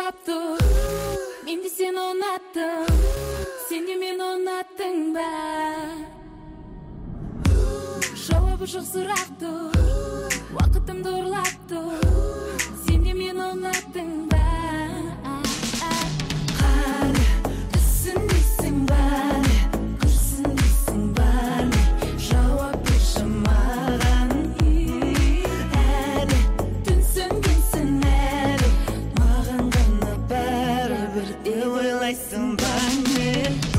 жауапты. Мен де сені ұнаттым, сен де мені ұнаттың ба? Жауабы жоқ сұрақты, уақытымды ұрлатты, сен де мені ұнаттың ба? Қане, түсінбейсің ба не, күрсінбейсің ба не, жауап берші маған. Әне, түсінгенсің әлі, маған ғана бәрібір деп ойлайсың ба не?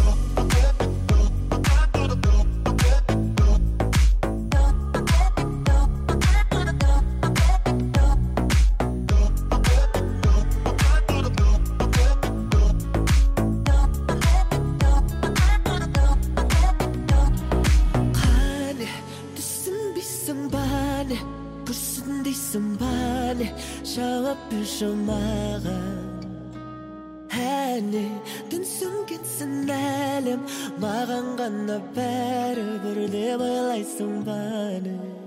Жауап берші маған. Әне, түсінгенсің әлем, маған ғана бәрібір деп ойлайсың ба не?